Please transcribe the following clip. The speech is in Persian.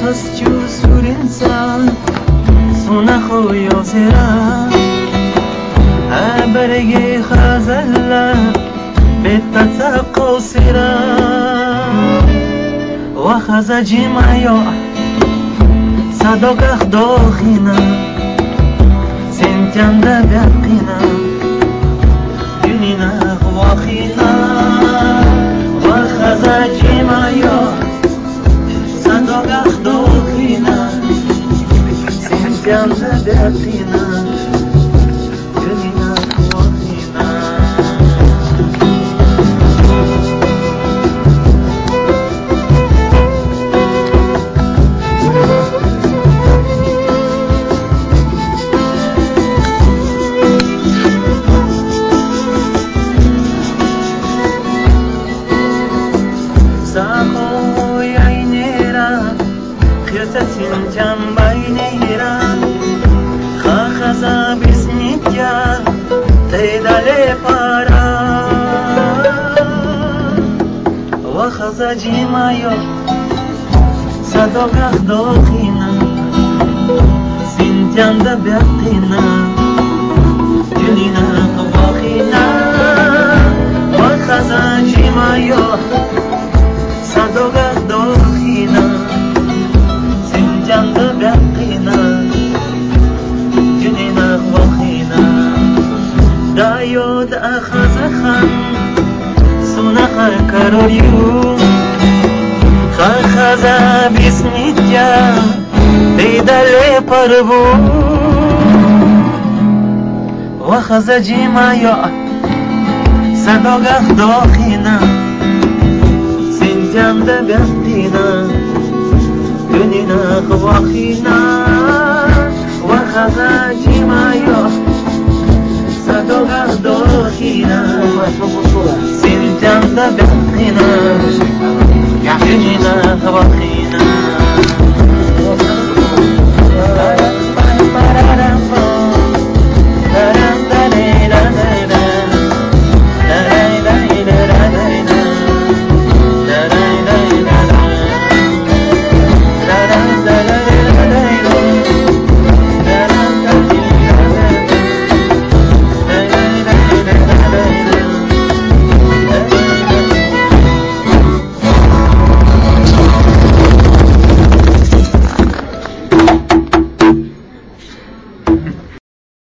خسچو سورنسان سونه خویا سرا برگی خزله بتتا قوسرا و خزجی مایا صداقه داخینا سنتیانده بیقینا دنینا واخینا و خزجی مایا صداقه داخینا سنتیانده بیقینا سنتم بینیرا خاخزا بسنیتیا تیدال پارا و خزا جیمایو صداقه داخینا سنتم دا بیقینا دنینا واخینا و خزا جیمایو صداقه داخینا جنده بقینا جنینا واخینا دایود اخذ خان سونه کرویو خاخذ بسمیتیا دیدل پربو وخذ جیمایا صداقه داخینا سنجنده بقینا دنينا خواخينا وخزاجي مايو صدوغ دوخينا سنتم دا بخينا